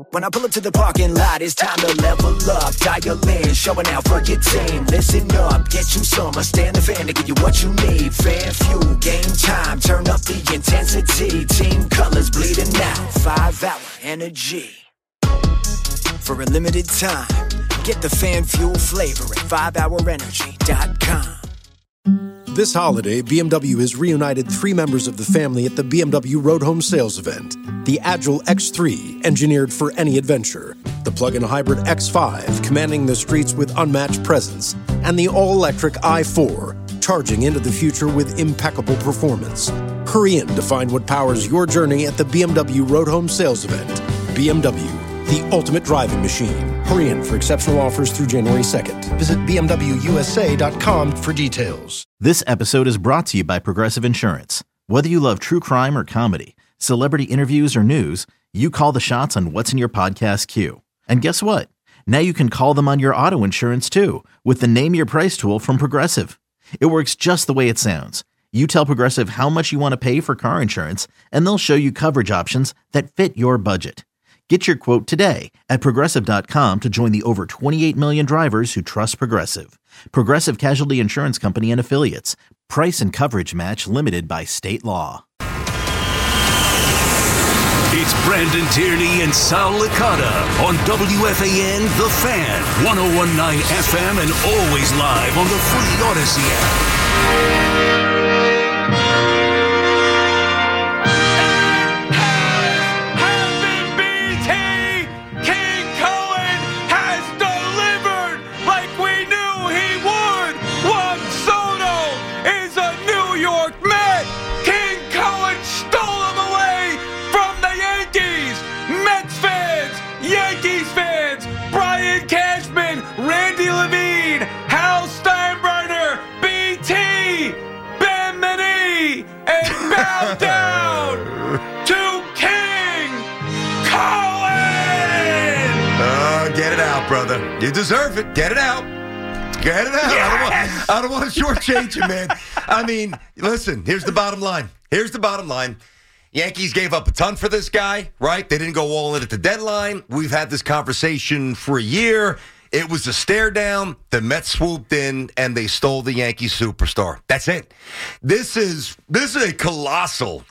When I pull up to the parking lot, it's time to level up. Dial in, showing out for your team. Listen up, get you some. Stand the fan to give you what you need. Fan fuel, game time, turn up the intensity. Team colors bleeding out, 5-hour energy. For a limited time, get the fan fuel flavor at 5hourenergy.com. This holiday, BMW has reunited 3 members of the family at the BMW Road Home Sales event. The Agile X3, engineered for any adventure. The plug-in hybrid X5, commanding the streets with unmatched presence. And the all-electric i4, charging into the future with impeccable performance. Hurry in to find what powers your journey at the BMW Road Home Sales event. BMW, the ultimate driving machine. Hurry in for exceptional offers through January 2nd. Visit BMWUSA.com for details. This episode is brought to you by Progressive Insurance. Whether you love true crime or comedy, celebrity interviews or news, you call the shots on what's in your podcast queue. And guess what? Now you can call them on your auto insurance too with the Name Your Price tool from Progressive. It works just the way it sounds. You tell Progressive how much you want to pay for car insurance, and they'll show you coverage options that fit your budget. Get your quote today at Progressive.com to join the over 28 million drivers who trust Progressive. Progressive Casualty Insurance Company and Affiliates. Price and coverage match limited by state law. It's Brandon Tierney and Sal Licata on WFAN The Fan, 101.9 FM, and always live on the free Odyssey app. Down to King Colin! Get it out, brother. You deserve it. Get it out. Get it out. Yes! I don't want to shortchange you, man. I mean, listen, here's the bottom line. Yankees gave up a ton for this guy, right? They didn't go all in at the deadline. We've had this conversation for a year. It was a stare down. The Mets swooped in and they stole the Yankees superstar. That's it. This is a colossal.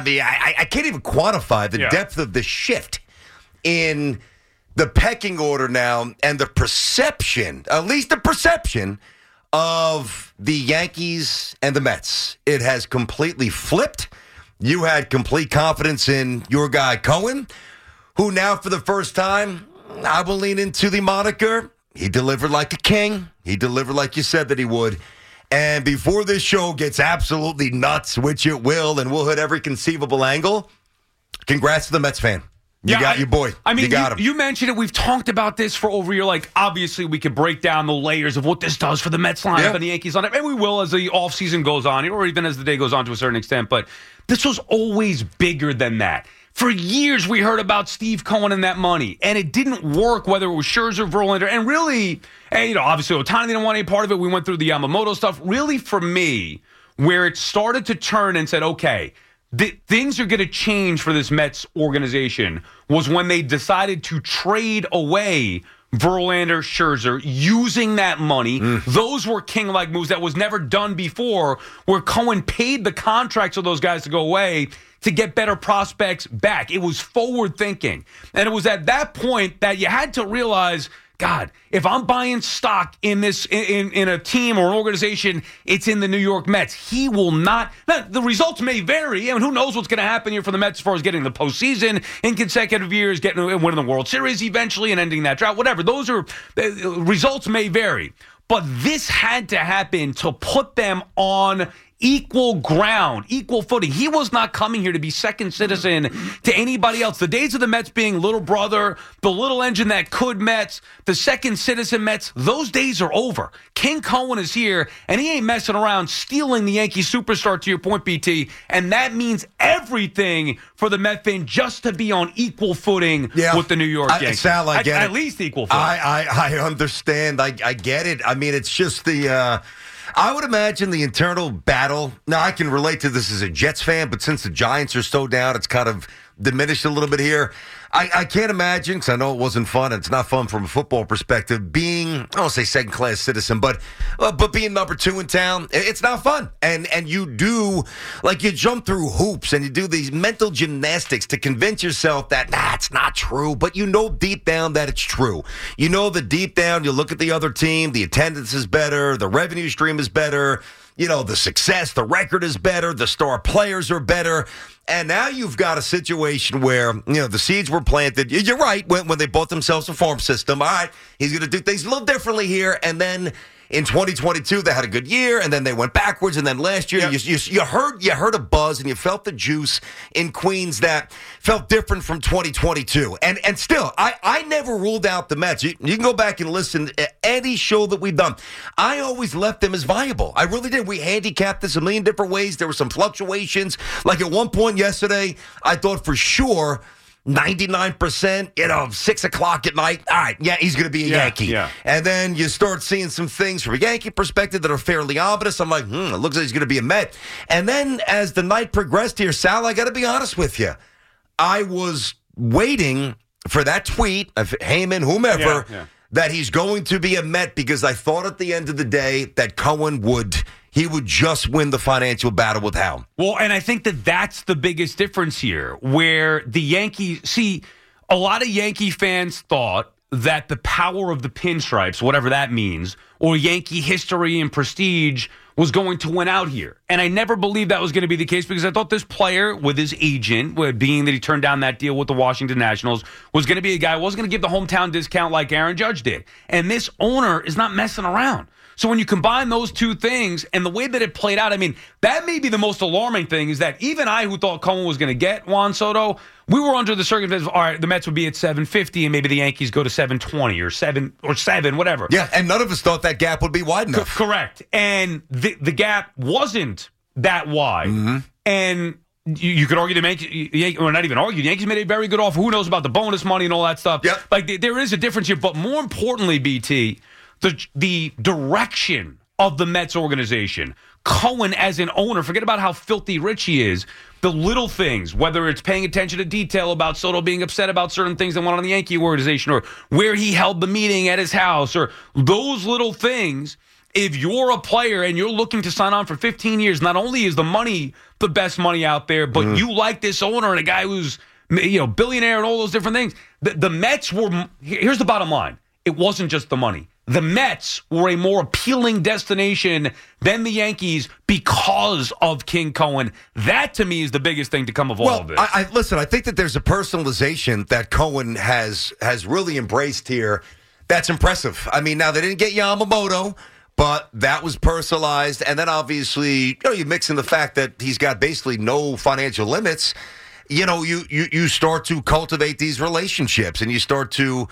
I can't even quantify the depth of the shift in the pecking order now and the perception, at least the perception of the Yankees and the Mets. It has completely flipped. You had complete confidence in your guy Cohen, who now for the first time, I will lean into the moniker. He delivered like a king. He delivered like you said that he would. And before this show gets absolutely nuts, which it will, and we'll hit every conceivable angle, congrats to the Mets fan. You got your boy. I mean, you got him. You mentioned it. We've talked about this for over a year. Like, obviously, we could break down the layers of what this does for the Mets lineup and the Yankees lineup. And we will as the offseason goes on, or even as the day goes on to a certain extent. But this was always bigger than that. For years, we heard about Steve Cohen and that money, and it didn't work, whether it was Scherzer, Verlander, and really, obviously, Ohtani didn't want any part of it. We went through the Yamamoto stuff. Really, for me, where it started to turn and said, okay, things are going to change for this Mets organization was when they decided to trade away Verlander, Scherzer, using that money. Those were king-like moves that was never done before, where Cohen paid the contracts of those guys to go away to get better prospects back. It was forward thinking. And it was at that point that you had to realize, God, if I'm buying stock in this in a team or an organization, it's in the New York Mets. He will not. Now, the results may vary. I mean, who knows what's going to happen here for the Mets as far as getting the postseason in consecutive years, winning the World Series eventually and ending that drought, whatever. Those are results may vary. But this had to happen to put them on equal ground, equal footing. He was not coming here to be second citizen to anybody else. The days of the Mets being little brother, the little engine that could Mets, the second citizen Mets, those days are over. King Cohen is here, and he ain't messing around stealing the Yankee superstar, to your point, BT, and that means everything for the Met fan just to be on equal footing with the New York Yankees. Sal, I get it. At least equal footing. I understand. I get it. I mean, it's just the... I would imagine the internal battle. Now, I can relate to this as a Jets fan, but since the Giants are so down, it's kind of diminished a little bit here. I can't imagine, because I know it wasn't fun, and it's not fun from a football perspective, being, I don't say second-class citizen, but being number 2 in town, it's not fun. And you do, like, you jump through hoops, and you do these mental gymnastics to convince yourself that, it's not true, but you know deep down that it's true. You know that deep down, you look at the other team, the attendance is better, the revenue stream is better, you know, the success, the record is better, the star players are better. And now you've got a situation where, you know, the seeds were planted. You're right, when they bought themselves a farm system. All right, he's going to do things a little differently here. And then in 2022, they had a good year, and then they went backwards. And then last year, you heard a buzz, and you felt the juice in Queens that felt different from 2022. And still, I never ruled out the Mets. You can go back and listen to any show that we've done. I always left them as viable. I really did. We handicapped this a million different ways. There were some fluctuations. Like at one point yesterday, I thought for sure 99%, 6 o'clock at night. All right, yeah, he's going to be a Yankee. Yeah. And then you start seeing some things from a Yankee perspective that are fairly ominous. I'm like, it looks like he's going to be a Met. And then as the night progressed here, Sal, I got to be honest with you. I was waiting for that tweet of Heyman, whomever, that he's going to be a Met, because I thought at the end of the day that Cohen would just win the financial battle with Hal. Well, and I think that's the biggest difference here, where the Yankees, see, a lot of Yankee fans thought that the power of the pinstripes, whatever that means, or Yankee history and prestige was going to win out here. And I never believed that was going to be the case, because I thought this player with his agent, being that he turned down that deal with the Washington Nationals, was going to be a guy who wasn't going to give the hometown discount like Aaron Judge did. And this owner is not messing around. So when you combine those two things and the way that it played out, I mean, that may be the most alarming thing, is that even I, who thought Cohen was going to get Juan Soto, we were under the circumstances of, all right, the Mets would be at 750 and maybe the Yankees go to 720 or 7, whatever. Yeah, and none of us thought that gap would be wide enough. Correct. And the gap wasn't that wide. Mm-hmm. And you could argue or not even argue, the Yankees made a very good offer. Who knows about the bonus money and all that stuff? Yep. Like, there is a difference here. But more importantly, BT, the direction of the Mets organization, Cohen as an owner, forget about how filthy rich he is. The little things, whether it's paying attention to detail about Soto being upset about certain things that went on in the Yankee organization, or where he held the meeting at his house, or those little things. If you're a player and you're looking to sign on for 15 years, not only is the money the best money out there, but you like this owner and a guy who's, billionaire and all those different things. The Mets were, here's the bottom line. It wasn't just the money. The Mets were a more appealing destination than the Yankees because of King Cohen. That, to me, is the biggest thing to come of all of this. Listen, I think that there's a personalization that Cohen has really embraced here that's impressive. I mean, now they didn't get Yamamoto, but that was personalized. And then obviously, you mix in the fact that he's got basically no financial limits. You start to cultivate these relationships, and you start to,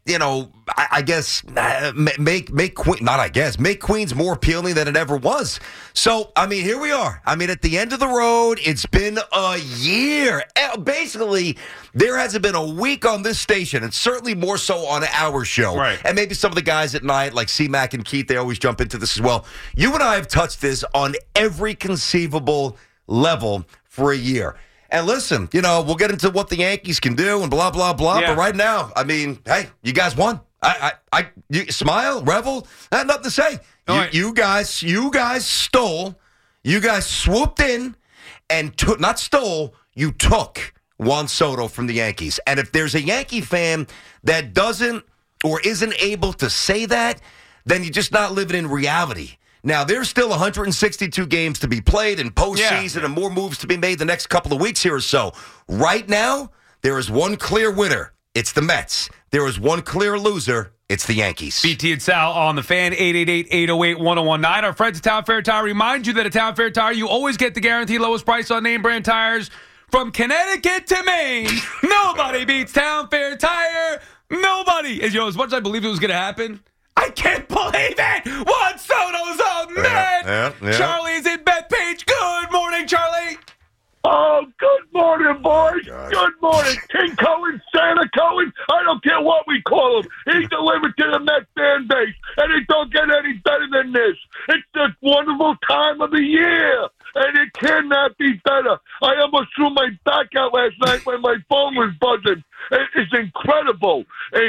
I guess, make Queens more appealing than it ever was. So, I mean, here we are. I mean, at the end of the road, it's been a year. Basically, there hasn't been a week on this station, and certainly more so on our show. Right. And maybe some of the guys at night, like C-Mac and Keith, they always jump into this as well. You and I have touched this on every conceivable level for a year. And listen, we'll get into what the Yankees can do and blah, blah, blah. Yeah. But right now, I mean, hey, you guys won. You smile, revel. I have nothing to say. You guys stole. You guys swooped in and you took Juan Soto from the Yankees. And if there's a Yankee fan that doesn't or isn't able to say that, then you're just not living in reality. Now, there's still 162 games to be played in postseason and more moves to be made the next couple of weeks here or so. Right now, there is one clear winner. It's the Mets. There is one clear loser. It's the Yankees. BT and Sal on the Fan, 888-808-1019. Our friends at Town Fair Tire remind you that at Town Fair Tire, you always get the guaranteed lowest price on name brand tires from Connecticut to Maine. Nobody beats Town Fair Tire. Nobody. As much as I believed it was going to happen, I can't believe it! Juan Soto's a Met! Yeah. Charlie's in Bethpage. Good morning, Charlie! Oh, good morning, boys. Good morning. King Cohen, Santa Cohen, I don't care what we call him. He delivered to the Met fan base, and it don't get any better than this. It's the wonderful time of the year. and it cannot be better. I almost threw my back out last night when my phone was buzzing. It's incredible,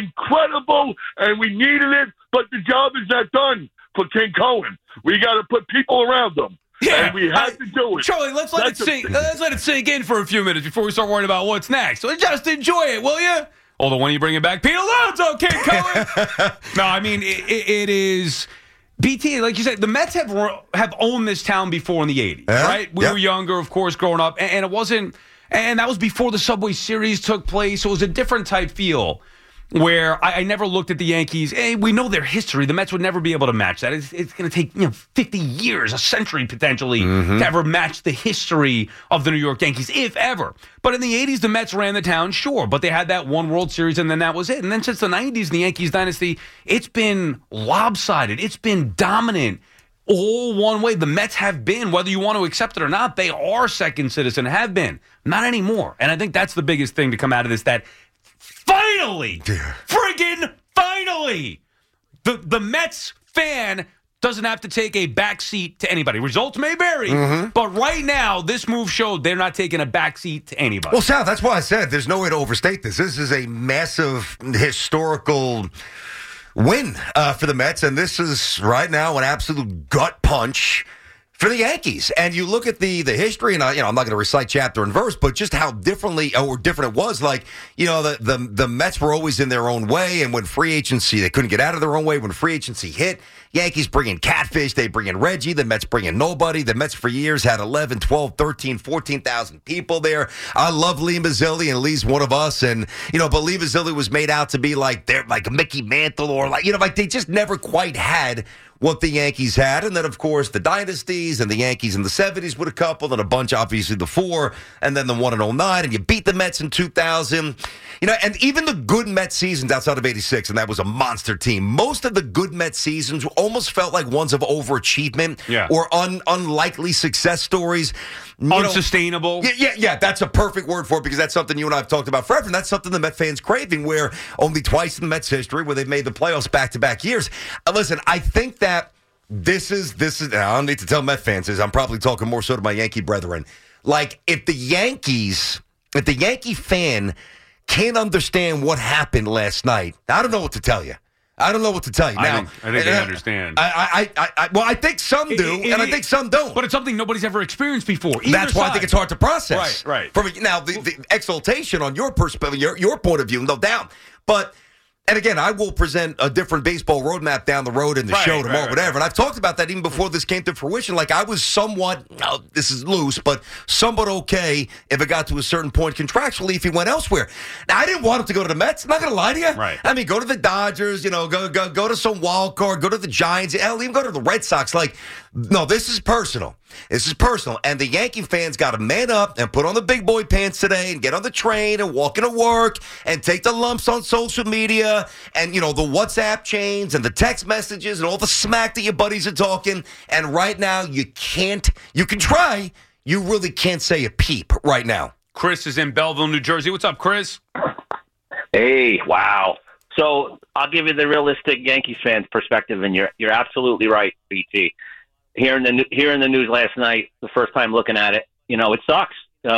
and we needed it, but the job is not done for King Cohen. We got to put people around him. Yeah, and we have to do it. Charlie, let's let it sink in for a few minutes before we start worrying about what's next. So just enjoy it, will you? Although when you bring it back, Pete Alonso, King Cohen. No, I mean it is. BT, like you said, the Mets have owned this town before in the 80s, right? We were younger, of course, growing up, and it wasn't. And that was before the Subway Series took place, so it was a different type feel. Where I never looked at the Yankees. Hey, we know their history. The Mets would never be able to match that. It's going to take 50 years, a century potentially, to ever match the history of the New York Yankees, if ever. But in the 80s, the Mets ran the town, sure. But they had that one World Series, and then that was it. And then since the 90s, the Yankees dynasty, it's been lopsided. It's been dominant. All one way. The Mets have been, whether you want to accept it or not, they are second citizen, have been. Not anymore. And I think that's the biggest thing to come out of this, that finally, friggin' finally, the Mets fan doesn't have to take a back seat to anybody. Results may vary, but right now, this move showed they're not taking a back seat to anybody. Well, Sal, that's why I said there's no way to overstate this. This is a massive historical win for the Mets, and this is right now an absolute gut punch for the Yankees. And you look at the history, and I'm not going to recite chapter and verse, but just how different it was. Like, the Mets were always in their own way, and when free agency, they couldn't get out of their own way. When free agency hit, Yankees bring in Catfish, they bring in Reggie, the Mets bring in nobody. The Mets for years had 11, 12, 13, 14,000 people there. I love Lee Mazzilli, and Lee's one of us. And, but Lee Mazzilli was made out to be like Mickey Mantle, or like they just never quite had what the Yankees had. And then, of course, the dynasties and the Yankees in the 70s with a couple, and a bunch, obviously, the 4, and then the 1 in 09, and you beat the Mets in 2000. And even the good Mets seasons outside of 86, and that was a monster team, most of the good Mets seasons almost felt like ones of overachievement or unlikely success stories. Unsustainable. Yeah, that's a perfect word for it, because that's something you and I have talked about forever, and that's something the Met fans craving, where only twice in the Mets history where they've made the playoffs back-to-back years. Listen, I think that this is I don't need to tell Met fans this. I'm probably talking more so to my Yankee brethren. Like, if the Yankee fan can't understand what happened last night, I don't know what to tell you. Now, I think they understand. Well, I think some do, and I think some don't. But it's something nobody's ever experienced before. That's why I think it's hard to process. Right. Now, the exaltation on your perspective, your point of view, no doubt. But, and again, I will present a different baseball roadmap down the road in the show tomorrow, whatever. And I've talked about that even before this came to fruition. Like, I was somewhat, this is loose, but somewhat okay if it got to a certain point contractually if he went elsewhere. Now, I didn't want him to go to the Mets. I'm not going to lie to you. Right. I mean, go to the Dodgers, go to some wild card, go to the Giants, hell, even go to the Red Sox. Like, no, this is personal. And the Yankee fans got to man up and put on the big boy pants today and get on the train and walk into work and take the lumps on social media and, the WhatsApp chains and the text messages and all the smack that your buddies are talking. And right now, you can try. You really can't say a peep right now. Chris is in Belleville, New Jersey. What's up, Chris? Hey, wow. So I'll give you the realistic Yankees fans perspective, and you're absolutely right, BT. Hearing the news last night, the first time looking at it, it sucks.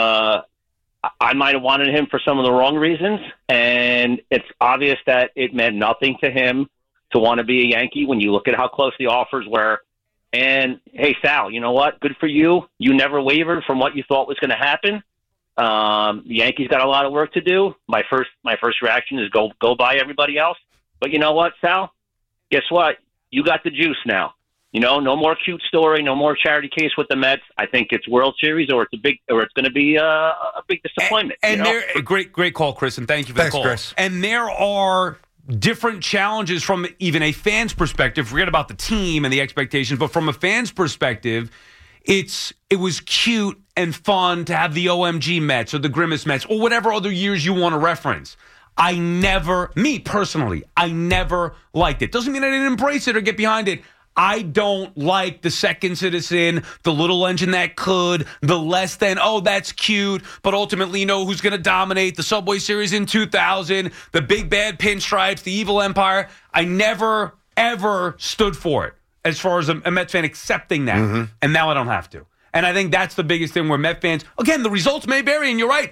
I might have wanted him for some of the wrong reasons, and it's obvious that it meant nothing to him to want to be a Yankee when you look at how close the offers were. And, hey, Sal, you know what? Good for you. You never wavered from what you thought was going to happen. The Yankees got a lot of work to do. My first reaction is go buy everybody else. But you know what, Sal? Guess what? You got the juice now. No more cute story, no more charity case with the Mets. I think it's World Series, or it's going to be a big disappointment. And great call, Chris, and thank you for the call. Chris. And there are different challenges from even a fan's perspective. Forget about the team and the expectations, but from a fan's perspective, it was cute and fun to have the OMG Mets or the Grimace Mets or whatever other years you want to reference. Me personally, I never liked it. Doesn't mean I didn't embrace it or get behind it. I don't like the second citizen, the little engine that could, the less than, that's cute, but ultimately, who's going to dominate the Subway Series in 2000, the big bad pinstripes, the evil empire. I never, ever stood for it as far as a Mets fan accepting that. And now I don't have to. And I think that's the biggest thing where Met fans, again, the results may vary, and you're right.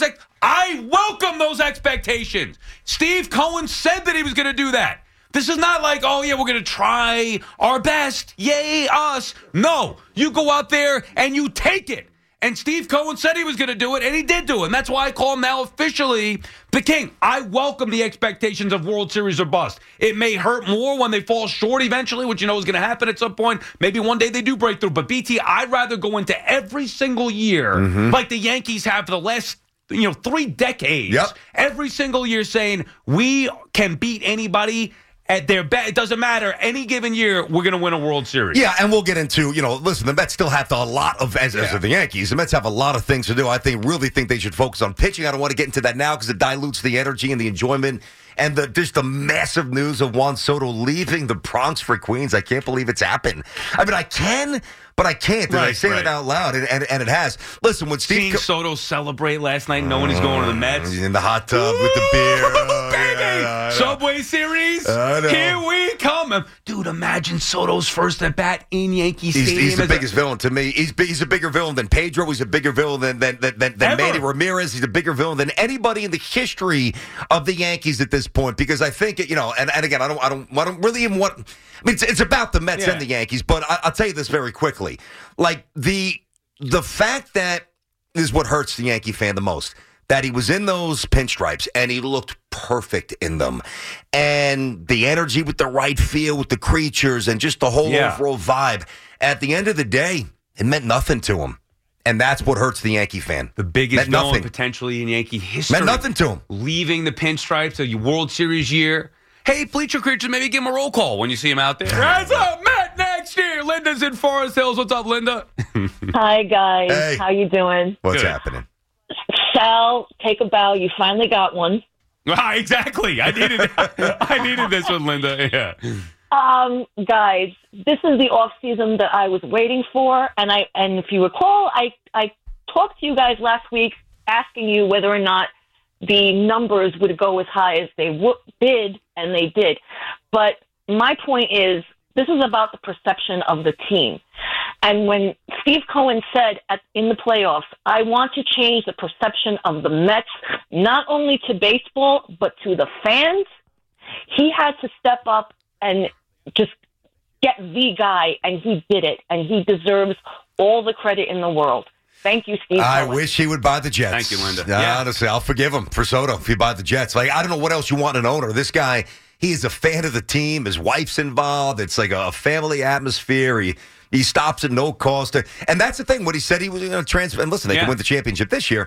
I welcome those expectations. Steve Cohen said that he was going to do that. This is not like, oh, yeah, we're going to try our best. Yay, us. No, you go out there and you take it. And Steve Cohen said he was going to do it, and he did do it. And that's why I call him now officially the king. I welcome the expectations of World Series or bust. It may hurt more when they fall short eventually, which you know is going to happen at some point. Maybe one day they do break through. But, BT, I'd rather go into every single year like the Yankees have for the last 3 decades. Yep. Every single year saying we can beat anybody at their best. It doesn't matter. Any given year, we're going to win a World Series. Yeah, and we'll get into, listen, the Mets still have a lot of, as are the Yankees, the Mets have a lot of things to do. I really think they should focus on pitching. I don't want to get into that now because it dilutes the energy and the enjoyment. And just the massive news of Juan Soto leaving the Bronx for Queens. I can't believe it's happened. I mean, I can, but I can't. And I say it out loud, and it has. Listen, when Steve Soto celebrate last night knowing he's going to the Mets. In the hot tub with the beer. Subway Series. Here we come. Dude, imagine Soto's first at-bat in Yankee Stadium. He's the biggest villain to me. He's a bigger villain than Pedro. He's a bigger villain than Manny Ramirez. He's a bigger villain than anybody in the history of the Yankees at this point. Because I think, and again, I don't really even want. I mean, it's about the Mets and the Yankees. But I'll tell you this very quickly. Like the fact that is what hurts the Yankee fan the most. That he was in those pinstripes and he looked perfect in them. And the energy with the right feel with the creatures and just the whole overall vibe. At the end of the day, it meant nothing to him. And that's what hurts the Yankee fan. The biggest villain potentially in Yankee history. Meant nothing to him. Leaving the pinstripes of your World Series year. Hey, Bleacher Creatures, maybe give him a roll call when you see him out there. Rise up, Matt, next year. Linda's in Forest Hills. What's up, Linda? Hi, guys. Hey. How you doing? What's happening? Sal, take a bow. You finally got one. Exactly. I needed this one, Linda. Yeah. Guys, this is the off season that I was waiting for, and if you recall, I talked to you guys last week asking you whether or not the numbers would go as high as they did, and they did. But my point is, this is about the perception of the team. And when Steve Cohen said in the playoffs, I want to change the perception of the Mets, not only to baseball, but to the fans, he had to step up and just get the guy, and he did it. And he deserves all the credit in the world. Thank you, Steve Cohen. I wish he would buy the Jets. Thank you, Linda. Honestly, I'll forgive him for Soto if he buys the Jets. Like, I don't know what else you want in an owner. This guy, he is a fan of the team. His wife's involved. It's like a family atmosphere. He stops at no cost. And that's the thing. What he said he was going to transfer. And listen, they can win the championship this year.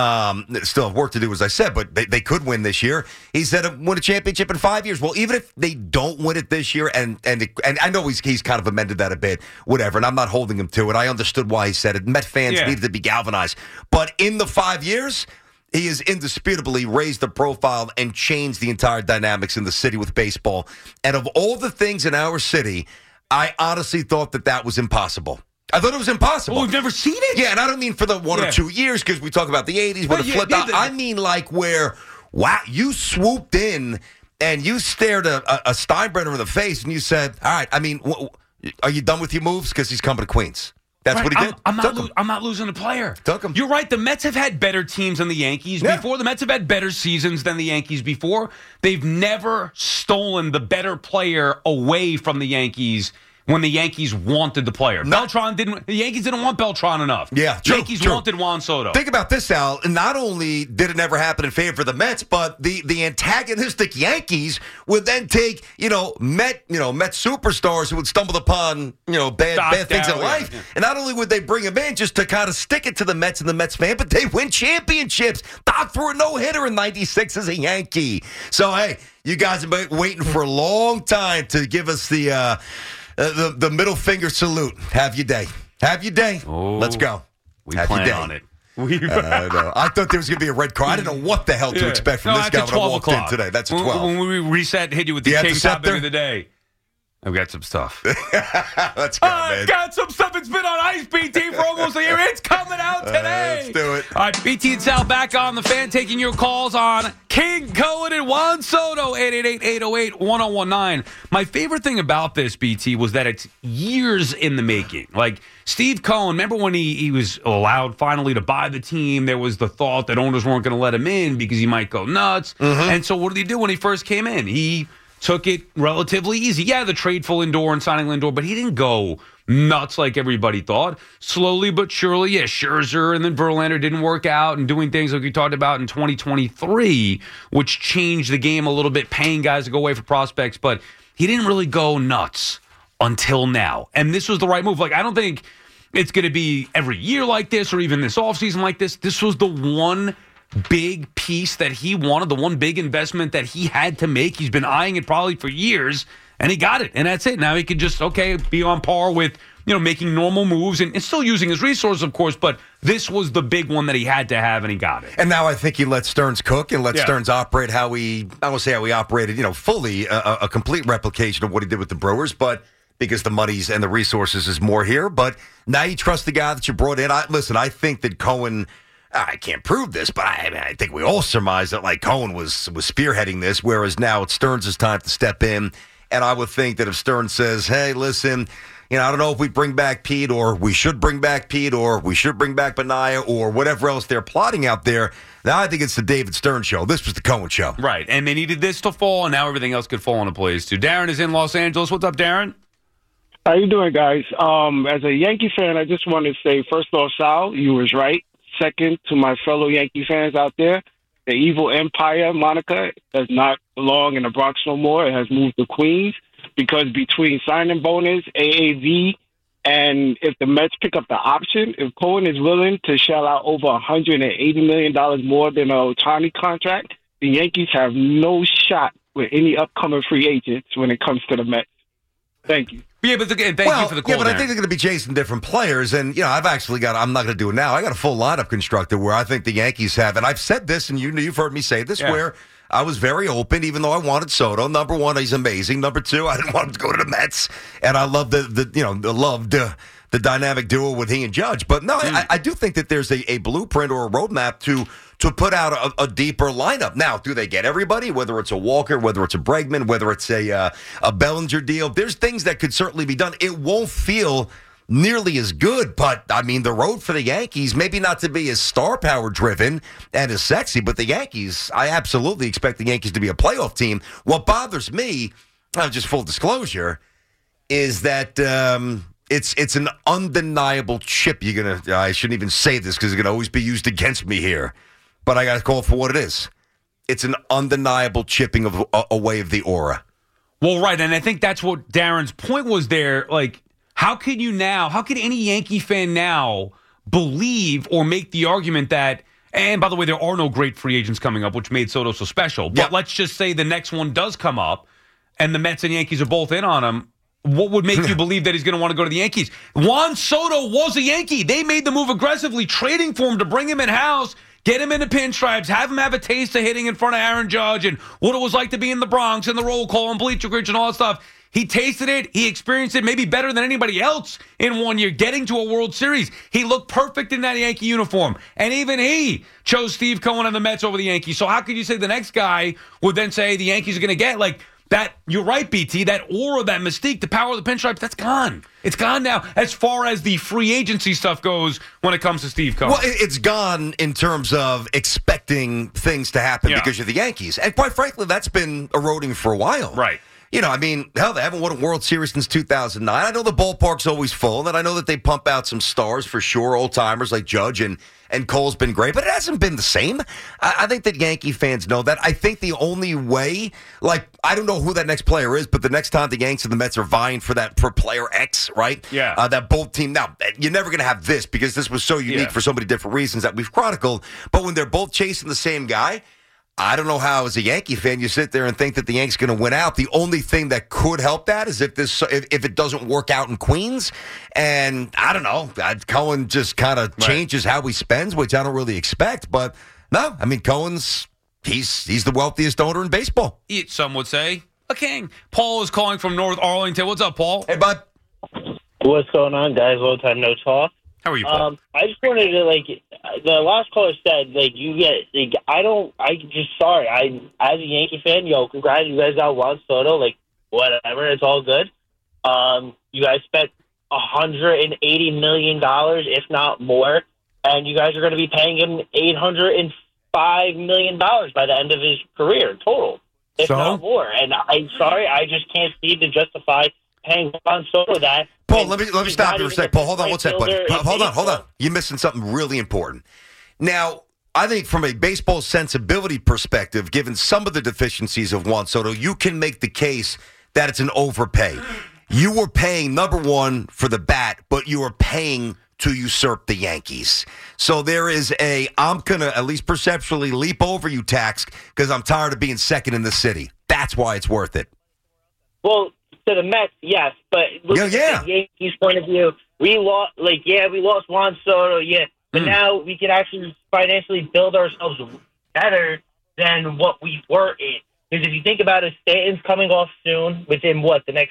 Still have work to do, as I said, but they could win this year. He said win a championship in 5 years. Well, even if they don't win it this year, and I know he's kind of amended that a bit, whatever, and I'm not holding him to it. I understood why he said it. Met fans needed to be galvanized. But in the 5 years, he has indisputably raised the profile and changed the entire dynamics in the city with baseball. And of all the things in our city, I honestly thought that was impossible. I thought it was impossible. Oh, we've never seen it? Yeah, and I don't mean for the 1 or 2 years because we talk about the 80s when it flipped out. I mean like where, wow, you swooped in and you stared a Steinbrenner in the face and you said, all right, I mean, are you done with your moves? Because he's coming to Queens. That's what he did. I'm not losing a player. Took him. You're right. The Mets have had better teams than the Yankees before. The Mets have had better seasons than the Yankees before. They've never stolen the better player away from the Yankees when the Yankees wanted the player. The Yankees didn't want Beltran enough. Yeah, true, Yankees wanted Juan Soto. Think about this, Al. Not only did it never happen in favor of the Mets, but the antagonistic Yankees would then take, Met superstars who would stumble upon, bad things in life. Yeah. And not only would they bring them in just to kind of stick it to the Mets and the Mets fan, but they win championships. Doc threw a no-hitter in 96 as a Yankee. So, hey, you guys have been waiting for a long time to give us the middle finger salute. Have your day. Have your day. Oh, let's go. We plan on it. I know. I thought there was going to be a red card. I didn't know what the hell to expect from this guy when I walked in today. That's a 12. When we reset, hit you with the king topic of the day. I've got some stuff. Let's go, man. I've got some stuff. It's been on ice, BT, for almost wants to hear it's coming out today. Let's do it. All right, BT and Sal back on the Fan, taking your calls on King Cohen and Juan Soto, 888-808-1019. My favorite thing about this, BT, was that it's years in the making. Like, Steve Cohen, remember when he was allowed finally to buy the team? There was the thought that owners weren't going to let him in because he might go nuts. Mm-hmm. And so what did he do when he first came in? He took it relatively easy. Yeah, the trade for Lindor and signing Lindor, but he didn't go nuts like everybody thought. Slowly but surely, yeah, Scherzer and then Verlander didn't work out and doing things like we talked about in 2023, which changed the game a little bit, paying guys to go away for prospects, but he didn't really go nuts until now. And this was the right move. Like, I don't think it's going to be every year like this or even this offseason like this. This was the one big piece that he wanted, the one big investment that he had to make. He's been eyeing it probably for years, and he got it. And that's it. Now he can just, be on par with, making normal moves and still using his resources, of course, but this was the big one that he had to have, and he got it. And now I think he let Stearns cook and let Stearns operate how I won't say how he operated, fully a complete replication of what he did with the Brewers, but because the monies and the resources is more here. But now you trust the guy that you brought in. Listen, I think that Cohen, I can't prove this, but I think we all surmise that like Cohen was spearheading this, whereas now it's Stearns' time to step in. And I would think that if Stearns says, hey, listen, I don't know if we bring back Pete or we should bring back Pete or we should bring back Benaya or whatever else they're plotting out there. Now I think it's the David Stern show. This was the Cohen show. Right. And they needed this to fall, and now everything else could fall into place too. Darren is in Los Angeles. What's up, Darren? How you doing, guys? As a Yankee fan, I just want to say, first off, Sal, you was right. Second, to my fellow Yankee fans out there, the evil empire, Monica, does not belong in the Bronx no more. It has moved to Queens because between signing bonus, AAV, and if the Mets pick up the option, if Cohen is willing to shell out over $180 million more than an Ohtani contract, the Yankees have no shot with any upcoming free agents when it comes to the Mets. Thank you. Yeah, but thank you for the call. Yeah, but I think they're going to be chasing different players. And, I've actually I'm not going to do it now. I got a full lineup constructed where I think the Yankees have, and I've said this, and you've heard me say this, where I was very open, even though I wanted Soto. Number one, he's amazing. Number two, I didn't want him to go to the Mets. And I love the dynamic duo with he and Judge. But no, I do think that there's a blueprint or a roadmap to put out a deeper lineup. Now, do they get everybody? Whether it's a Walker, whether it's a Bregman, whether it's a Bellinger deal, there's things that could certainly be done. It won't feel nearly as good, but the road for the Yankees, maybe not to be as star power driven and as sexy, but the Yankees, I absolutely expect the Yankees to be a playoff team. What bothers me, just full disclosure, is that it's an undeniable chip. I shouldn't even say this because it's going to always be used against me here, but I got to call it for what it is. It's an undeniable chipping away of the aura. Well, right, and I think that's what Darren's point was there. Like, how could any Yankee fan now believe or make the argument that, and by the way, there are no great free agents coming up, which made Soto so special, but let's just say the next one does come up and the Mets and Yankees are both in on him. What would make you believe that he's going to want to go to the Yankees? Juan Soto was a Yankee. They made the move aggressively, trading for him to bring him in-house, get him into pinstripes, have him have a taste of hitting in front of Aaron Judge and what it was like to be in the Bronx and the roll call and bleacher bridge and all that stuff. He tasted it. He experienced it maybe better than anybody else in 1 year, getting to a World Series. He looked perfect in that Yankee uniform. And even he chose Steve Cohen and the Mets over the Yankees. So how could you say the next guy would then say the Yankees are going to get like that? You're right, BT. That aura, that mystique, the power of the pinstripes, that's gone. It's gone now as far as the free agency stuff goes when it comes to Steve Cohen. Well, it's gone in terms of expecting things to happen because you're the Yankees. And quite frankly, that's been eroding for a while. Right. Hell, they haven't won a World Series since 2009. I know the ballpark's always full, and I know that they pump out some stars for sure, old-timers like Judge and Cole's been great, but it hasn't been the same. I think that Yankee fans know that. I think the only way, I don't know who that next player is, but the next time the Yanks and the Mets are vying for player X, right? Yeah. That both team. Now, you're never going to have this because this was so unique for so many different reasons that we've chronicled, but when they're both chasing the same guy, I don't know how, as a Yankee fan, you sit there and think that the Yanks going to win out. The only thing that could help that is if it doesn't work out in Queens, and I don't know, Cohen just kind of changes how he spends, which I don't really expect. But no, Cohen's he's the wealthiest owner in baseball. Some would say a king. Paul is calling from North Arlington. What's up, Paul? Hey, bud. What's going on, guys? Long time no talk. How are you, Paul? I just wanted to, the last caller said, you get, sorry. As a Yankee fan, congrats, you guys got Juan Soto, whatever, it's all good. You guys spent $180 million, if not more, and you guys are going to be paying him $805 million by the end of his career total, if not more. And I'm sorry, I just can't see to justify paying Juan Soto that. Paul, let me stop you for a sec. Paul, hold on one sec, buddy. Hold on. You're missing something really important. Now, I think from a baseball sensibility perspective, given some of the deficiencies of Juan Soto, you can make the case that it's an overpay. You were paying, number one, for the bat, but you were paying to usurp the Yankees. So there is I'm going to, at least perceptually, leap over you tax because I'm tired of being second in the city. That's why it's worth it. Well, to the Mets, yes, but look at the Yankees' point of view. We lost, we lost Juan Soto, but now we can actually financially build ourselves better than what we were in. Because if you think about it, Stanton's coming off soon, within the next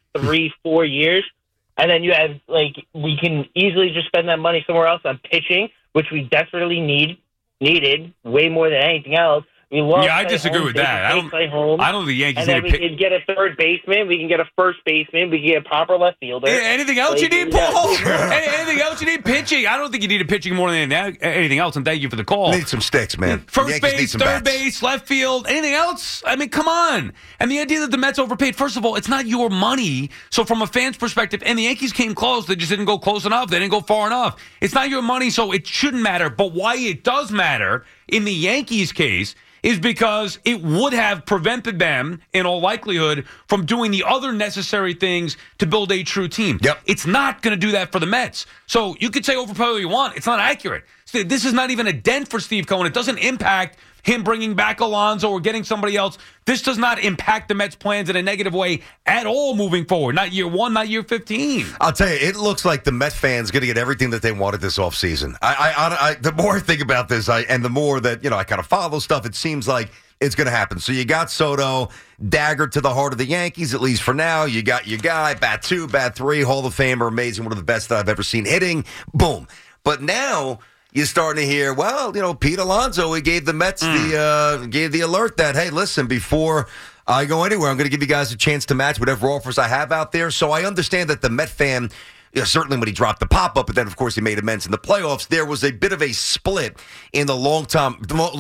3-4 years, and then you have we can easily just spend that money somewhere else on pitching, which we desperately needed way more than anything else. I disagree with that. I don't think the Yankees need to pick. We can get a third baseman. We can get a first baseman. We can get a proper left fielder. Anything else you need, Paul? Anything else you need? Pitching. I don't think you need a pitching more than anything else, and thank you for the call. Need some sticks, man. First base, third base, left field, anything else? I mean, come on. And the idea that the Mets overpaid, first of all, it's not your money. So from a fan's perspective, and the Yankees came close, they just didn't go close enough. They didn't go far enough. It's not your money, so it shouldn't matter. But why it does matter in the Yankees' case is because it would have prevented them, in all likelihood, from doing the other necessary things to build a true team. Yep. It's not going to do that for the Mets. So you could say overpay all you want. It's not accurate. This is not even a dent for Steve Cohen. It doesn't impact him bringing back Alonso or getting somebody else. This does not impact the Mets' plans in a negative way at all moving forward. Not year 1, not year 15. I'll tell you, it looks like the Mets fans going to get everything that they wanted this offseason. The more I think about this, and the more that I kind of follow stuff, it seems like it's going to happen. So you got Soto, dagger to the heart of the Yankees, at least for now. You got your guy, bat 2, bat 3, Hall of Famer, amazing, one of the best that I've ever seen hitting. Boom. But now you're starting to hear, Pete Alonso, he gave the Mets the alert that, hey, listen, before I go anywhere, I'm going to give you guys a chance to match whatever offers I have out there. So I understand that the Met fan, certainly when he dropped the pop-up, but then, of course, he made amends in the playoffs, there was a bit of a split in the long-term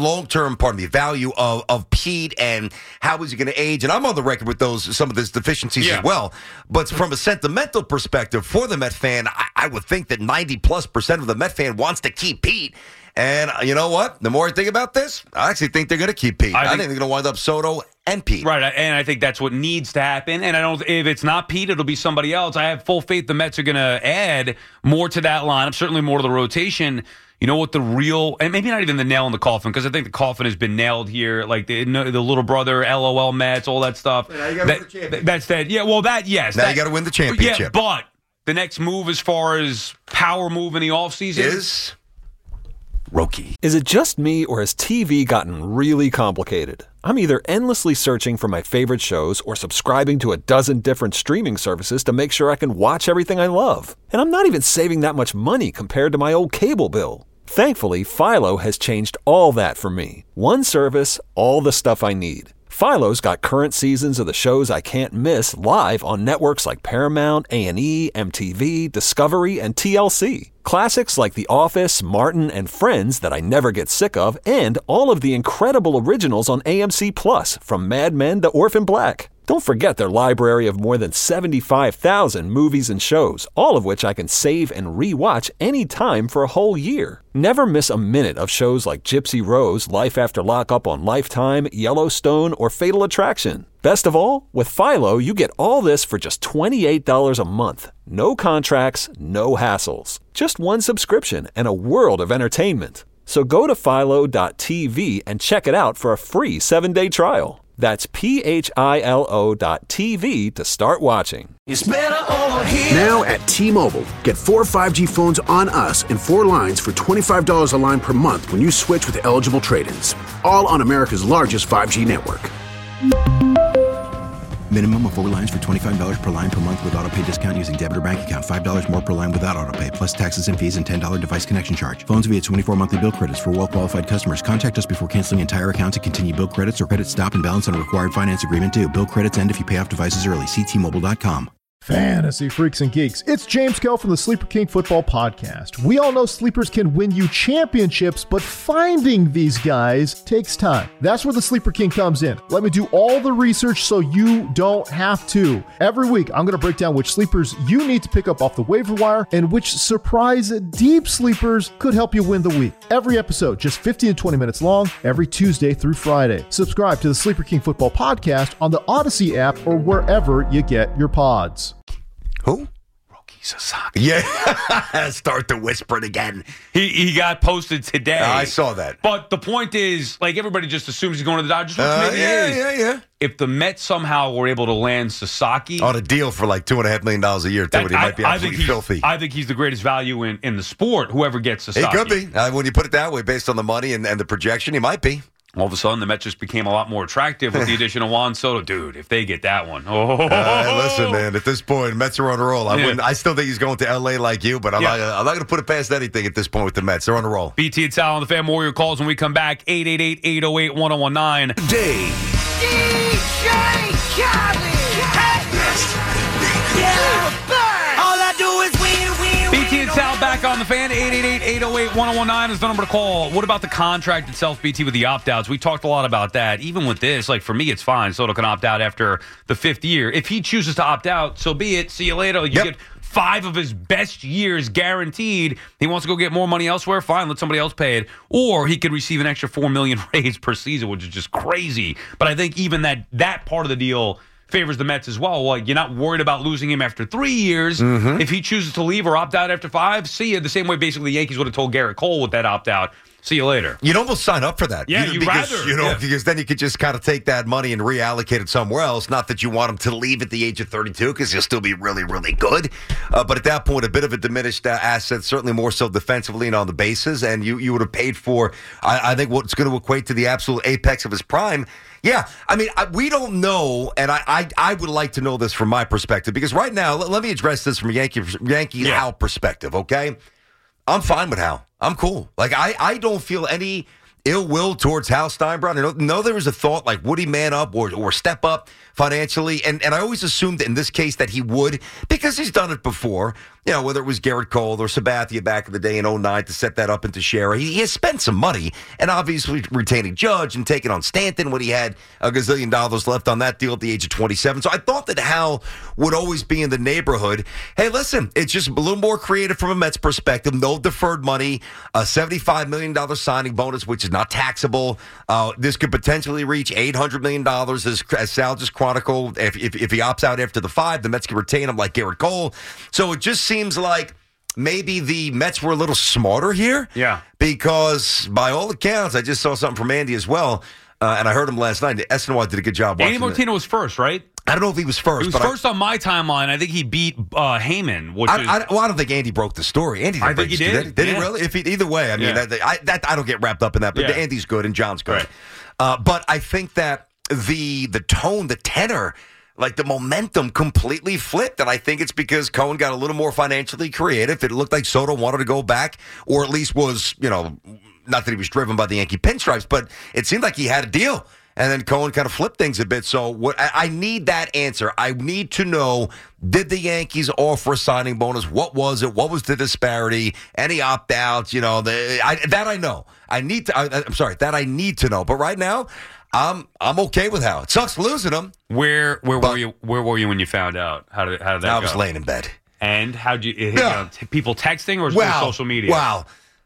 value of Pete and how is he going to age. And I'm on the record with some of those deficiencies as well. But from a sentimental perspective, for the Met fan, I would think that 90+% of the Met fan wants to keep Pete. And you know what? The more I think about this, I actually think they're going to keep Pete. I think they're going to wind up Soto and Pete. Right, and I think that's what needs to happen. And if it's not Pete, it'll be somebody else. I have full faith the Mets are going to add more to that lineup, certainly more to the rotation. You know what the real, and maybe not even the nail in the coffin, because I think the coffin has been nailed here, like the little brother, LOL Mets, all that stuff. Now you got to win the championship. That's that. Yeah, well, that, yes. Now you got to win the championship. Yeah, but the next move as far as power move in the offseason is Roki. Is it just me, or has TV gotten really complicated? I'm either endlessly searching for my favorite shows or subscribing to a dozen different streaming services to make sure I can watch everything I love. And I'm not even saving that much money compared to my old cable bill. Thankfully, Philo has changed all that for me. One service, all the stuff I need. Philo's got current seasons of the shows I can't miss live on networks like Paramount, A&E, MTV, Discovery, and TLC. Classics like The Office, Martin, and Friends that I never get sick of, and all of the incredible originals on AMC Plus, from Mad Men to Orphan Black. Don't forget their library of more than 75,000 movies and shows, all of which I can save and re-watch anytime for a whole year. Never miss a minute of shows like Gypsy Rose, Life After Lockup on Lifetime, Yellowstone, or Fatal Attraction. Best of all, with Philo, you get all this for just $28 a month. No contracts, no hassles. Just one subscription and a world of entertainment. So go to philo.tv and check it out for a free 7-day trial. That's philo.tv to start watching. It's better over here. Now at T-Mobile, get 4 5G phones on us and 4 lines for $25 a line per month when you switch with eligible trade-ins. All on America's largest 5G network. Minimum of 4 lines for $25 per line per month with autopay discount using debit or bank account. $5 more per line without autopay, plus taxes and fees and $10 device connection charge. Phones via 24 monthly bill credits for well-qualified customers. Contact us before canceling entire account to continue bill credits or credit stop and balance on required finance agreement due. Bill credits end if you pay off devices early. See T-Mobile.com. Fantasy freaks and geeks, it's James Kell from the Sleeper King Football Podcast. We all know sleepers can win you championships, but finding these guys takes time. That's where the Sleeper King comes in. Let me do all the research so you don't have to. Every week, I'm going to break down which sleepers you need to pick up off the waiver wire and which surprise deep sleepers could help you win the week. Every episode, just 15 to 20 minutes long, every Tuesday through Friday. Subscribe to the Sleeper King Football Podcast on the Odyssey app or wherever you get your pods. Who? Roki Sasaki. Yeah. Start to whisper it again. He got posted today. I saw that. But the point is, like, everybody just assumes he's going to the Dodgers. Which maybe he is. Yeah. If the Mets somehow were able to land Sasaki on a deal for like $2.5 million a year, too, he might be absolutely filthy. I think he's the greatest value in the sport, whoever gets Sasaki. He could be. When you put it that way, based on the money and the projection, he might be. All of a sudden, the Mets just became a lot more attractive with the addition of Juan Soto. Dude, if they get that one. Listen, man, at this point, Mets are on a roll. I still think he's going to L.A. like you, but I'm not going to put it past anything at this point with the Mets. They're on a roll. BT and Sal on the Fan Warrior calls when we come back. 888-808-1019. Day. DJ Khaled. All I do is win. BT and Sal back on the Fan. 888-808-1019 is the number to call. What about the contract itself, BT, with the opt-outs? We talked a lot about that. Even with this, like, for me, it's fine. Soto can opt out after the 5th year. If he chooses to opt out, so be it. See you later. You get 5 of his best years guaranteed. He wants to go get more money elsewhere, fine, let somebody else pay it. Or he could receive an extra $4 million raise per season, which is just crazy. But I think even that part of the deal favors the Mets as well. Like, you're not worried about losing him after 3 years. Mm-hmm. If he chooses to leave or opt out after 5, see you. The same way basically the Yankees would have told Garrett Cole with that opt out. See you later. You'd almost sign up for that. Yeah, because then you could just kind of take that money and reallocate it somewhere else. Not that you want him to leave at the age of 32, because he'll still be really, really good. But at that point, a bit of a diminished asset, certainly more so defensively and on the bases, and you would have paid for, I think, what's going to equate to the absolute apex of his prime. Yeah, I mean, we don't know, and I would like to know this from my perspective, because right now, let me address this from a Yankee Hal perspective, okay? I'm fine with Hal. I'm cool. Like, I don't feel any ill will towards Hal Steinbrenner. I know there was a thought, like, would he man up or step up financially? And I always assumed in this case that he would, because he's done it before. You know, whether it was Garrett Cole or Sabathia back in the day in 2009 to set that up into Shera. He has spent some money, and obviously retaining Judge and taking on Stanton when he had $1 gazillion left on that deal at the age of 27. So I thought that Hal would always be in the neighborhood. Hey, listen, it's just a little more creative from a Mets perspective. No deferred money, a $75 million signing bonus, which is not taxable. This could potentially reach $800 million, as Sal just chronicled. If he opts out after the 5, the Mets can retain him like Garrett Cole. So it just seems like maybe the Mets were a little smarter here. Yeah. Because by all accounts, I just saw something from Andy as well, and I heard him last night. SNY did a good job watching Andy Martino was first, right? I don't know if he was first. He was first on my timeline. I think he beat Heyman. I don't think Andy broke the story. Andy didn't think he did. Did he really? Either way, I mean, I don't get wrapped up in that. But Andy's good and John's good. Right. But I think that the tone, the tenor, like the momentum completely flipped. And I think it's because Cohen got a little more financially creative. It looked like Soto wanted to go back, or at least was, not that he was driven by the Yankee pinstripes, but it seemed like he had a deal. And then Cohen kind of flipped things a bit. So I need that answer. I need to know, did the Yankees offer a signing bonus? What was it? What was the disparity? Any opt-outs? That I know. That I need to know. But right now, I'm okay with how it sucks losing them. Were you when you found out? How did that go? I was laying in bed. And how'd you people texting or social media? Wow.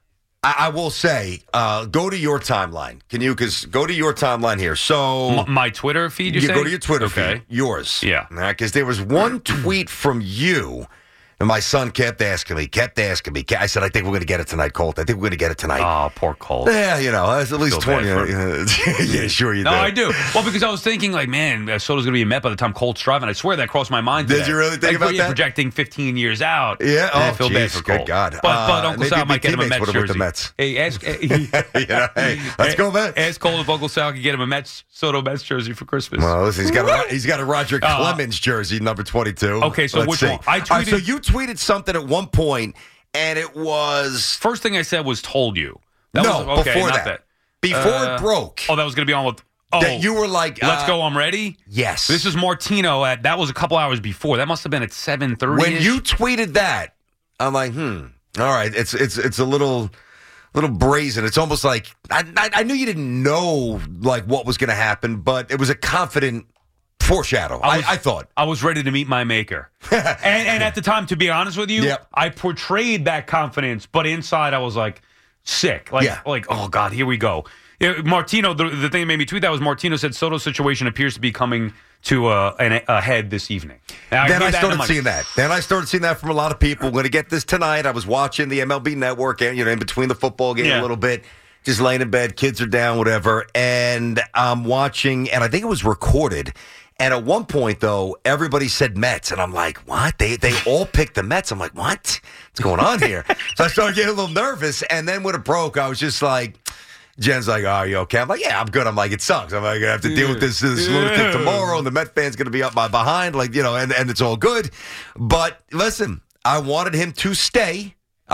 I will say, go to your timeline. Can you? Because go to your timeline here. So my Twitter feed. You go to your Twitter feed. Yours. Yeah. Because there was one tweet from you And my son kept asking me. I said, I think we're going to get it tonight, Colt. I think we're going to get it tonight. Oh, poor Colt. Yeah, it's at least 20. Yeah, sure you do. No, I do. Well, because I was thinking, like, man, Soto's going to be a Met by the time Colt's driving. I swear that crossed my mind today. Did you really think about that? Projecting 15 years out. Yeah. I feel bad for Colt. Good God. But Uncle Sal might get him a Mets jersey. With the Mets. Hey, ask. Hey, let's go Mets. Ask Colt if Uncle Sal can get him a Soto Mets jersey for Christmas. Well, listen, he's got a Roger Clemens jersey, number 22. Okay, so which one? I tweeted. So you tweeted something at one point, and it was first thing I said was "told you." Before that. Before it broke. Oh, that was going to be on with. Oh, that you were like, let's go. I'm ready. Yes. This is Martino that was a couple hours before. That must have been at 7:30. When you tweeted that, I'm like, all right. It's a little brazen. It's almost like I knew you didn't know like what was going to happen, but it was a confident foreshadow. I thought I was ready to meet my maker, and at the time, to be honest with you, I portrayed that confidence, but inside I was like sick, like oh God, here we go. Martino, the thing that made me tweet that was Martino said Soto's situation appears to be coming to a head this evening. Then I started seeing that. Then I started seeing that from a lot of people. We're going to get this tonight. I was watching the MLB Network, and in between the football game a little bit, just laying in bed, kids are down, whatever, and I'm watching, and I think it was recorded. And at one point, though, everybody said Mets, and I'm like, what? They all picked the Mets. I'm like, what? What's going on here? So I started getting a little nervous, and then when it broke, I was just like. Jen's like, oh, are you okay? I'm like, yeah, I'm good. I'm like, it sucks. I'm like, I have to deal with this lunatic tomorrow, and the Met fan's going to be up my behind, and it's all good. But listen, I wanted him to stay.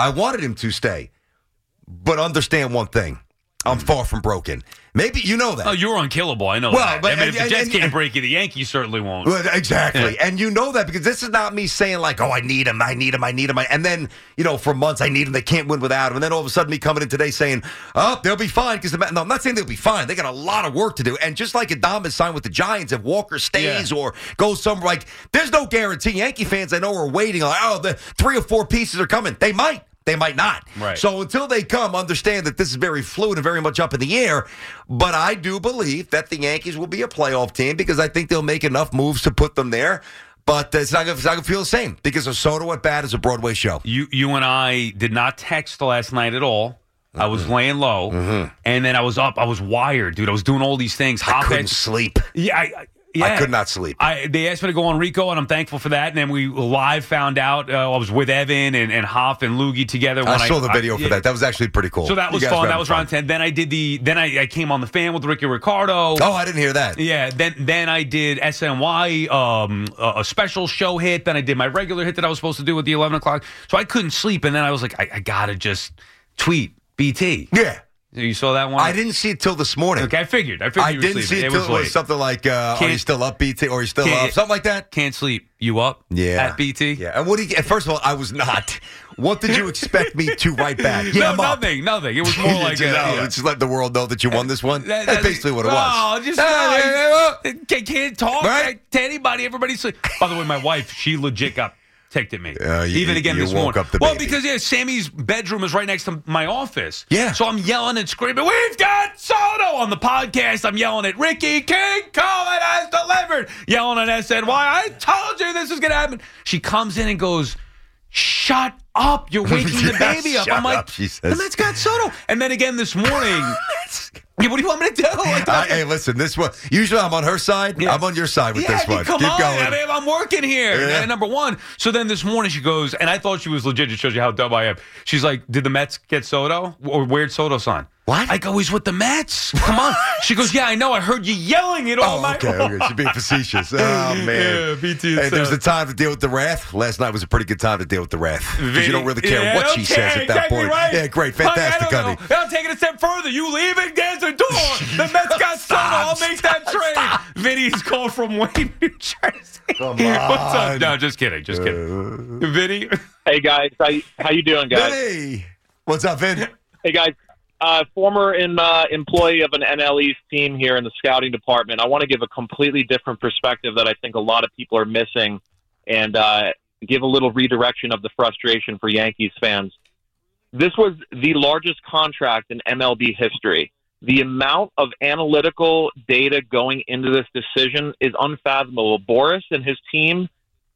But understand one thing. I'm far from broken. Maybe you know that. Oh, you're unkillable. I know that. But, if the Jets can't break you, the Yankees certainly won't. Well, exactly. Yeah. And you know that because this is not me saying like, oh, I need him. And then, for months I need him. They can't win without him. And then all of a sudden me coming in today saying, oh, they'll be fine. No, I'm not saying they'll be fine. They got a lot of work to do. And just like Adames signed with the Giants, if Walker stays or goes somewhere, like, there's no guarantee. Yankee fans I know are waiting like, oh, the 3 or 4 pieces are coming. They might. They might not. Right. So until they come, understand that this is very fluid and very much up in the air. But I do believe that the Yankees will be a playoff team because I think they'll make enough moves to put them there. But it's not going to feel the same because a Soto at bat is a Broadway show. You and I did not text last night at all. I was laying low, and then I was up. I was wired, dude. I was doing all these things. I couldn't sleep. Yeah, I could not sleep. They asked me to go on Rico, and I'm thankful for that. And then we live found out I was with Evan and Hoff and Loogie together. I saw the video for that. That was actually pretty cool. So that was fun. That was around 10. Then I did I came on the fan with Ricky Ricardo. Oh, I didn't hear that. Yeah. Then I did SNY, a special show hit. Then I did my regular hit that I was supposed to do with the 11 o'clock. So I couldn't sleep. And then I was like, I gotta just tweet BT. Yeah. You saw that one? I didn't see it till this morning. Okay, I figured I didn't see it till it was something like, are you still up, BT? Or are you still up? Something like that? Can't sleep. You up? Yeah. At BT? Yeah. And first of all, I was not. What did you expect me to write back? Yeah, nothing. It was more like just let the world know that you won this one. That's basically what it was. Can't talk to anybody. Everybody's sleep. By the way, my wife, she legit got ticked at me. Even again this morning. Well, because Sammy's bedroom is right next to my office. Yeah. So I'm yelling and screaming, we've got Soto on the podcast. I'm yelling at Ricky King, Cohen has delivered. Yelling at SNY, I told you this is going to happen. She comes in and goes, shut up. You're waking the baby up. I'm like, the Mets got Soto. And then again this morning, what do you want me to do? Hey, listen, this one, usually I'm on her side. Yeah. I'm on your side with this one. Come Keep on, going. I'm working here. Yeah. Number one. So then this morning she goes, and I thought she was legit. It shows you how dumb I am. She's like, did the Mets get Soto? Or where'd Soto sign? What? I go, he's with the Mets. Come on. She goes, yeah, I know. I heard you yelling it all night. Okay. She's being facetious. Oh, man. Yeah, BT. Hey, there's a time to deal with the wrath. Last night was a pretty good time to deal with the wrath. Because you don't really care what she says at that point. Right. Yeah, great. Fantastic, honey. I'll take it a step further. You leave it, there's the door. The Mets got Soto. I'll make that trade. Vinny's called from Wayne, New Jersey. Come on. What's up? No, just kidding. Vinny? Hey, guys. How you doing, guys? Hey. What's up, Vin? Hey, guys. Former employee of an NL East team here in the scouting department. I want to give a completely different perspective that I think a lot of people are missing and give a little redirection of the frustration for Yankees fans. This was the largest contract in MLB history. The amount of analytical data going into this decision is unfathomable. Boris and his team,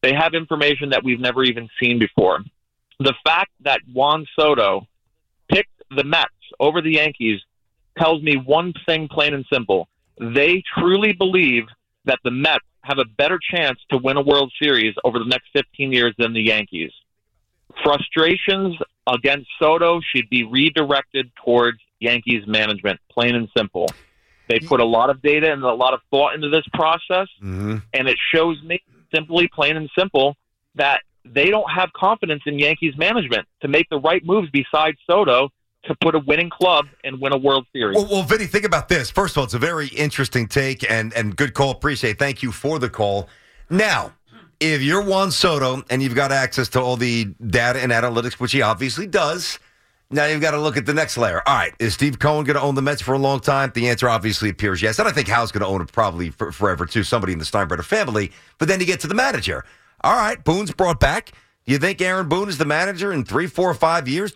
They have information that we've never even seen before. The fact that Juan Soto picked the Mets over the Yankees tells me one thing, plain and simple. They truly believe that the Mets have a better chance to win a World Series over the next 15 years than the Yankees. Frustrations against Soto should be redirected towards Yankees management, plain and simple. They put a lot of data and a lot of thought into this process, and it shows me simply, plain and simple, that they don't have confidence in Yankees management to make the right moves besides Soto to put a winning club and win a World Series. Well, Vinny, think about this. First of all, it's a very interesting take and good call. Appreciate it. Thank you for the call. Now, if you're Juan Soto and you've got access to all the data and analytics, which he obviously does, now you've got to look at the next layer. All right, is Steve Cohen going to own the Mets for a long time? The answer obviously appears yes. And I think Hal's going to own it probably forever, too, somebody in the Steinbrenner family. But then you get to the manager. All right, Boone's brought back. Do you think Aaron Boone is the manager in 3, 4, 5 years?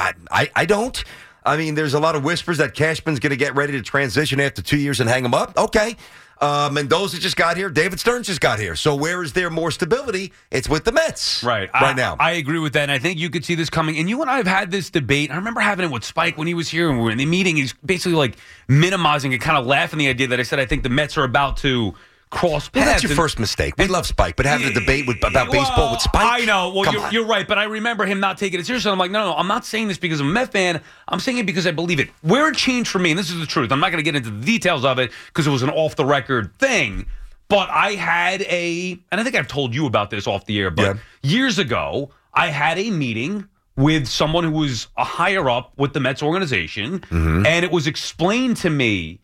I don't. I mean, there's a lot of whispers that Cashman's going to get ready to transition after 2 years and hang him up. Okay. Mendoza just got here. David Stearns just got here. So where is there more stability? It's with the Mets right now. I agree with that, and I think you could see this coming. And you and I have had this debate. I remember having it with Spike when he was here, and we were in the meeting. He's basically like minimizing and kind of laughing the idea that I said I think the Mets are about to cross paths. That's your first mistake. We love Spike, but having a debate about baseball with Spike? I know. Well, you're right, but I remember him not taking it seriously. I'm like, no, I'm not saying this because I'm a Met fan. I'm saying it because I believe it. Where it changed for me, and this is the truth, I'm not going to get into the details of it because it was an off-the-record thing, but I had and I think I've told you about this off the air, but years ago, I had a meeting with someone who was a higher up with the Mets organization, and it was explained to me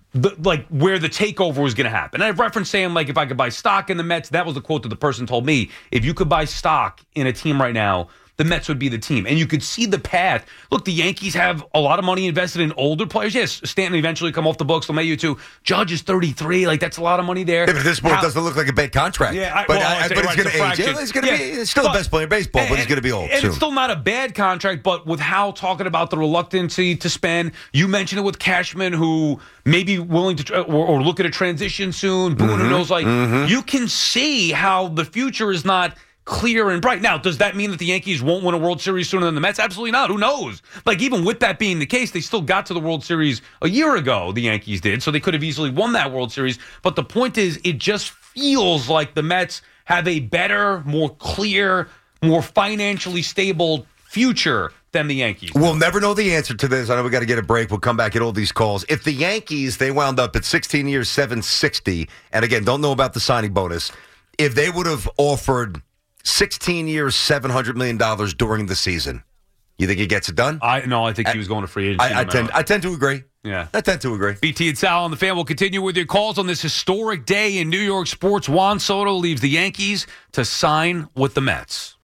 where the takeover was going to happen. And I've referenced saying, like, if I could buy stock in the Mets, that was the quote that the person told me. If you could buy stock in a team right now, the Mets would be the team. And you could see the path. Look, the Yankees have a lot of money invested in older players. Yes, Stanton eventually come off the books. LeMahieu too. Judge is 33. Like, that's a lot of money there. Yeah, but this sport doesn't look like a bad contract. Yeah, but it's going to age. He's going to be still the best player in baseball, but he's going to be old and soon. It's still not a bad contract, but with Hal talking about the reluctancy to spend, you mentioned it with Cashman, who may be willing to or look at a transition soon. Boone, who knows? You can see how the future is not clear and bright. Now, does that mean that the Yankees won't win a World Series sooner than the Mets? Absolutely not. Who knows? Like, even with that being the case, they still got to the World Series a year ago, the Yankees did, so they could have easily won that World Series. But the point is, it just feels like the Mets have a better, more clear, more financially stable future than the Yankees. We'll never know the answer to this. I know we got to get a break. We'll come back at all these calls. If the Yankees, they wound up at 16 years, $760, and again, don't know about the signing bonus, if they would have offered 16 years, $700 million during the season, you think he gets it done? I think he was going to free agency. I tend to agree. Yeah. I tend to agree. BT and Sal on the Fan will continue with your calls on this historic day in New York sports. Juan Soto leaves the Yankees to sign with the Mets.